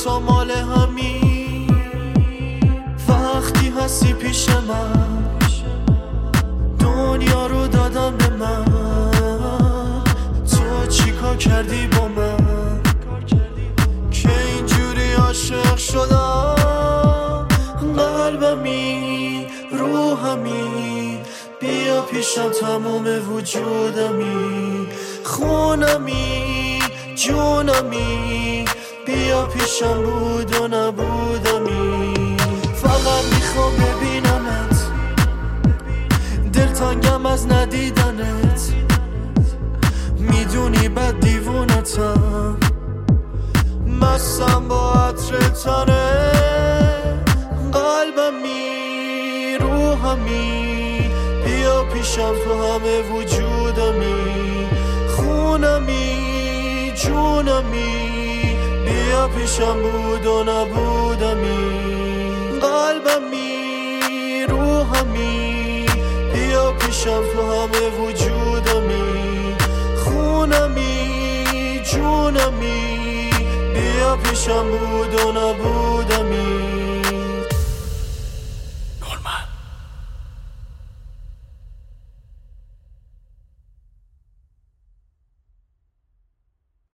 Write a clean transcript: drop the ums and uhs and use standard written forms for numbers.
تو مال همین وقتی هستی پیش من، دنیا رو دادم به من، تو چیکار کردی با من که اینجوری عاشق شدم؟ قلبمی روحمی بیا پیشم، تمام وجودمی، خونمی جونمی، بیا پیشم بود و نبودمی. فقط میخوام ببینمت، دلتنگم از ندیدنت، میدونی بد دیوونتم، مستم با عطر تنه. قلبمی روحمی بیا پیشم، تو همه وجودمی، خونمی جونمی، بیا پیشم بود و نبودمی. قلبمی روحمی بیا پیشم، تو همه وجودمی، خونمی جونمی، بیا پیشم بود و نبودمی.